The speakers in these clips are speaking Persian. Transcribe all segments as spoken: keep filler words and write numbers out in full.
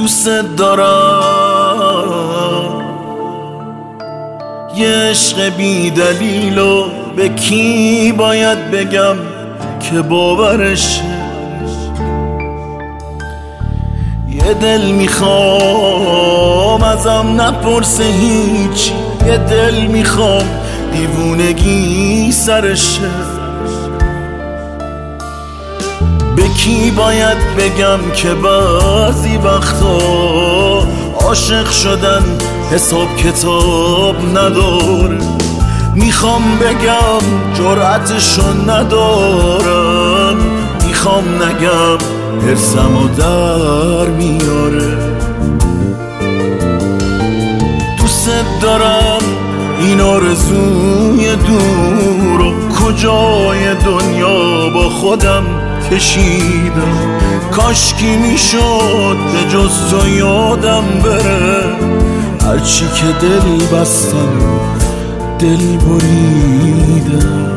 دوست دارم، یه عشق بی دلیل و به کی باید بگم که باورشه. یه دل میخوام ازم نپرسه هیچ، یه دل میخوام دیوونگی سرشه. به کی باید بگم که بعضی وقتا عاشق شدن حساب کتاب نداره. میخوام بگم جرأتشو ندارم، میخوام نگم حرصمو در میاره. دوست دارم این آرزوی دور و کجای دنیا با خودم کشیدم. کاشکی میشد به جز تو یادم بره، هرچی که دل بستم دل بریدم.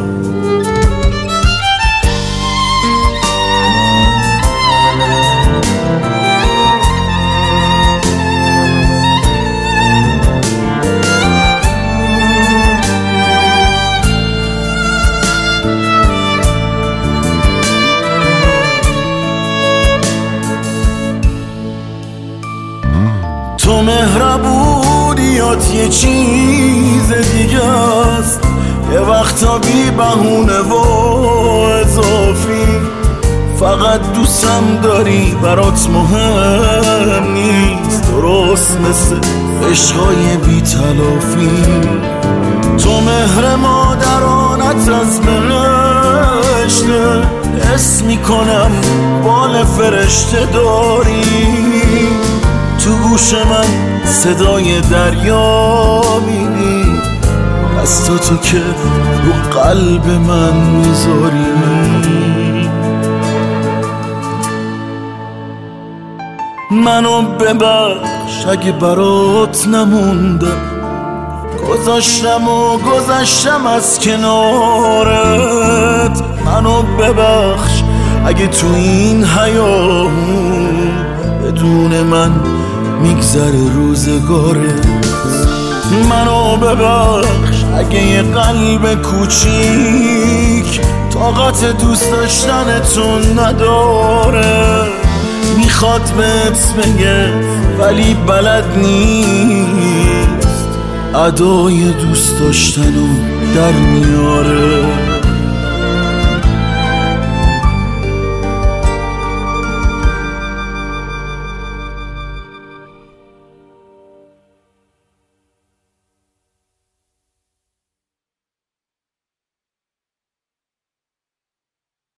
تو مهربونیات یه چیز دیگه است، یه وقتا بی بهونه و اضافی. فقط دوستم داری برات مهم نیست، درست مثل عشقای بی تلافی. تو مهر مادرانت از بهشته، حس میکنم بال فرشته داری. تو گوش من صدای دریا میدی، دستا تو که رو قلب من میذاری. منو ببخش اگه برات نموندم، گذاشتم و گذشتم از کنارت. منو ببخش اگه تو این حیاهون بدون من میگذره روزگارت. منو ببخش اگه یه قلب کوچیک طاقت دوست داشتنتون نداره. میخواد بهت بگه ولی بلد نیست، ادای دوست داشتنو در میاره.